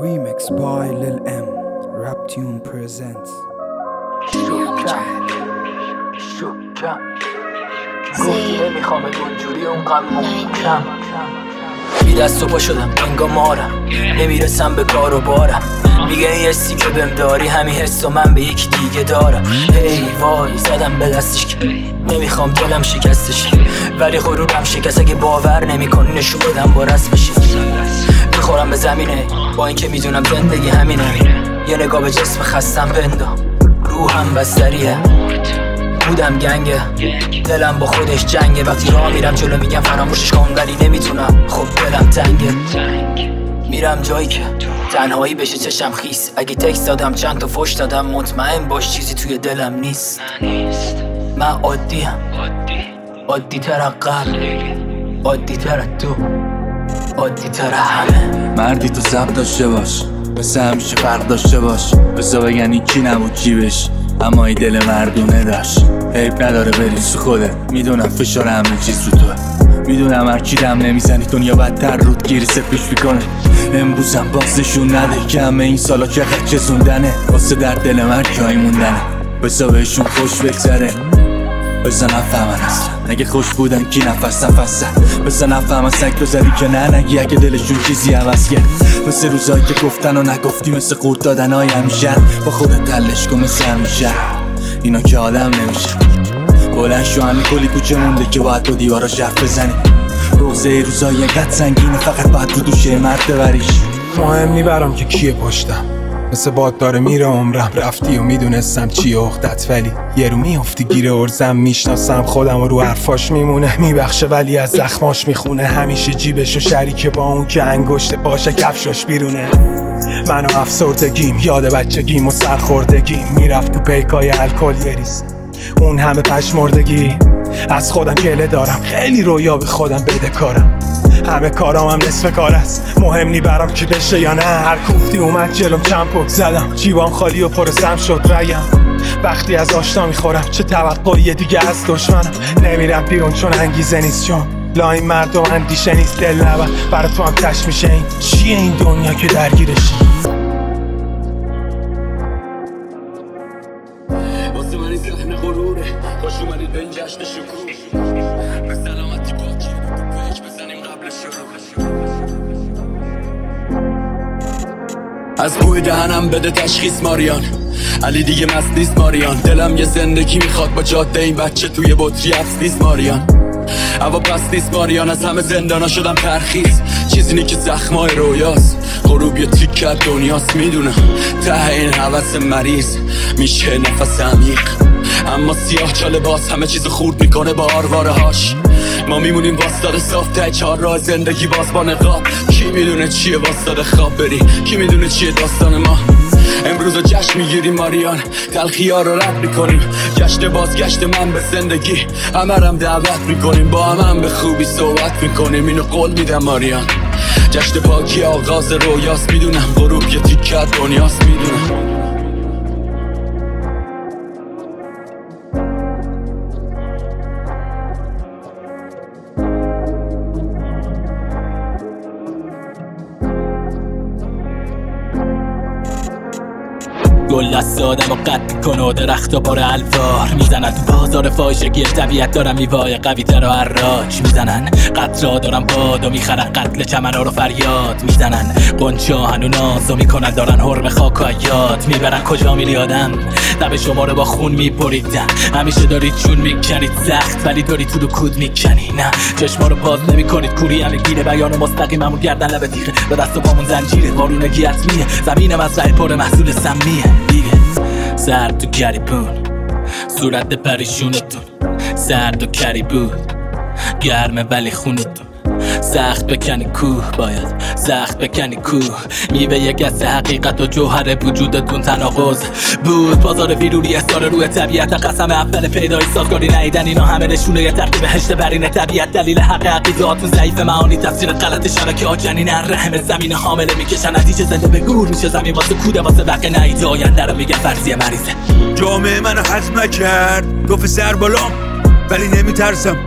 Remix by Lil M. Raptune presents. گفتی نمیخوام اونجوری اون کم بی دست و پا شدم انگا مارم نمیرسم به کار و بارم میگه این حسی که بهم داری همین حس و من به یکی دیگه دارم. هی وای زدم به دستش که نمیخوام دلم شکستش، ولی غرورم شکست اگه باور نمیکنی نشون بدم با رسمش. میخورم به زمینه با اینکه میدونم زندگی همینه. یه نگاه به جسم خستم بندام، روحم بستریه، بودم گنگه، دلم با خودش جنگه. وقتی راه میرم جلو میگم فراموشش کن ولی نمیتونم، خب دلم تنگه. میرم جایی که تنهایی بشه چشم خیس. اگه تکست دادم چند تا فوش دادم مطمئن باش چیزی توی دلم نیست. من عادیم، عادی تر از قبل، عادی تر از تو، عادی تر همه. مردی تو ضبط داشته باش، مثل همیشه فرق داشته باش. بزا بگن این کی نبود چی بش، اما این دل مردونه داشت. عیب نداره بری سو خوده، میدونم فشار همه چیز رو توه. میدونم هر کی دم نمیزنی دنیا بدتر رود گیری سپیش میکنه. امروزم بازشون نده که همه این سالا چقدر چسوندنه. واسه در دل من جایی موندنه، بزا بهشون خوش بگذره. بزا نفهمن اصلا اگه خوش بودن کی نفس نفسن. بزا نفهمن سگ تو زدی که نه نگی اگه دلشون چیزی عوض کرد. مثل روزایی که گفتن و نگفتی، مثل قورت دادن های همیشه. با خودت تلش کن مثل همیشه، اینا که آدم نمیشه. بلند شو همین کلی کوچه مونده که باید با دیوارا شرف بزنی. روزه روزایی اینقدر سنگینه فقط باید رو دوشه مرد ببریش. مهم نیبرم که کیه پشتم، مثل باد داره میره عمرم. رفتی و میدونستم چیه اخدت، ولی یه رو میافتی گیره ارزم. میشناسم خودم و رو حرفاش میمونه، میبخشه ولی از زخماش میخونه. همیشه جیبشو شریکه با اون که انگشت باشه کفشاش بیرونه. من و افسردگیم، یاد بچگیم و سرخوردگیم. میرفت تو پیکای الکل یه ریز، اون همه پشمردگی. از خودم گله دارم، خیلی رویا به خودم بده کارم. همه کارام هم نصف کار است، مهم نی برام کی بشه یا نه. هر کوفتی اومد جلوم چند پک زدم، جیبام خالی و پرسم شد رگم. وقتی از آشنا میخورم چه توقعی دیگه از دشمنم. نمیرم بیرون چون انگیزه نیست، چون لاین مردم اندیشه نیست. دل نبر برای تو هم تش میشه. این چیه این دنیا که درگیرشی؟ واسه من این ذهن غروره، خوش اومدید به این جشن شکوه. به سلامتی باکی تو پیچ بزنیم قبل شروع. از بوی دهنم بده تشخیص ماریان، علی دیگه مست نیست ماریان. دلم یه زندگی میخواد با جاده این بچه توی بطری حبس نیست ماریان. هوا پس نیست ماریان، از همه زندانا شدم ترخیص. چیزی نی که زخمای رویاست، غروب یه تیکه دنیاست. میدونم ته این حوث مریض میشه نفس عمیق، اما سیاه چاله باز همه چیز خورد میکنه با آرواره هاش. ما میمونیم واسطاده صاف ته چهار راه زندگی باز با نقاب. کی میدونه چیه واسطاده خواب بری، کی میدونه چیه داستان ما. امروز جشن میگیریم ماریان، تلخی ها رو رد میکنیم. جشن بازگشت من به زندگی، همرم دعوت میکنیم. با هم به خوبی صحبت میکنیم، اینو قول میدم ماریان. جشن پاکی آغاز رویاست، میدونم غروب یه تیکه دنیاست. میدونم گل دست آدم و قطع کن و درخت و پر الوار میزنن. تو بازار فاحشگی طبیعت دارم میوای قوی تر و حراج میزنن. قطرا دارم باد و میخرن، قتل چمن ها رو فریاد میزنن. قنچا هنو نازو میکنن، دارن حرم خاک و حیات میبرن. کجا میری آدم؟ لب شما رو با خون میپریدن. همیشه دارید چون میکنید سخت، ولی داری تو کود میکنی. نه چشما رو باز نمیکنید، کوری همه گیره بیان مستقیم همون گردن لب تیخه. به دست و پامون زنجیره، وارونگی حتمیه. زمین مزرعه پر محصول سمیه دیگه. سرد تو کریبون، صورت پریشونتون سرد و کری بود. گرمه ولی خونتون سخت بکنی کوه، باید سخت بکنی کوه. میوه یک گسه حقیقت و جوهر وجودتون تناقض بود. بازار ویروری احسار روی طبیعت، قسم اول پیدایی سازگاری نیدن. اینا همه نشونه یه ترکیب هشت برین طبیعت. دلیل حق عقیداتون ضعیف، معانی تفسیر غلط شبکه ها جنینن. رحم زمین حامله میکشن، نتیجه زنده به گور میشه زمین. واسه کوده واسه وقت نهید آینده رو میگن فرضیه مریضه. جامعه منو هضم نکرد، گفت سر بالام ولی نمیترسم.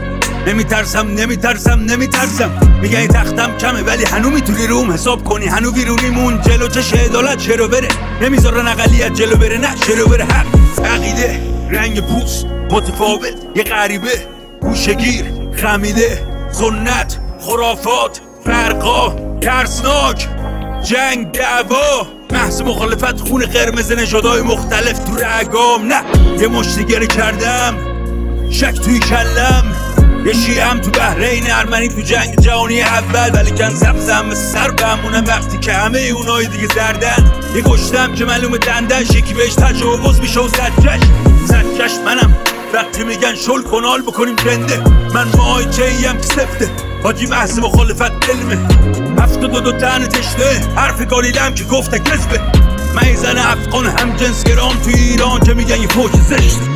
نمیترسم میگن این تختم کمه ولی هنو میتونی روم حساب کنی، هنو بیرونیمون جلو چش عدالت چرا بره، نمیذارن اقلیت جلو بره، نه چرا بره. حق عقیده رنگ پوست متفاوت یه غریبه گوشگیر خمیده، سنت خرافات فرقا ترسناک جنگ دعوا محض مخالفت خون قرمز نژادهای مختلف تو رگام، نه یه مشتگره کردم شک توی کلم، یه شیعم تو بحرین ارمنی تو جنگ جهانی اول، ولی کن زمزم سر بمونم وقتی که همه اونای دیگه زردن. یه گشتم که معلوم دندش یکی بهش تجاوز میشه و زدجش منم وقتی میگن شل کنال بکنیم جنده، من ماهای چهیم که سفته حاجی محض مخالفت علمه، 72 تن تشته حرف گالیلم که گفته کذبه، من یه زن افغان هم جنس گرام تو ایران که میگن یه فوش زشت.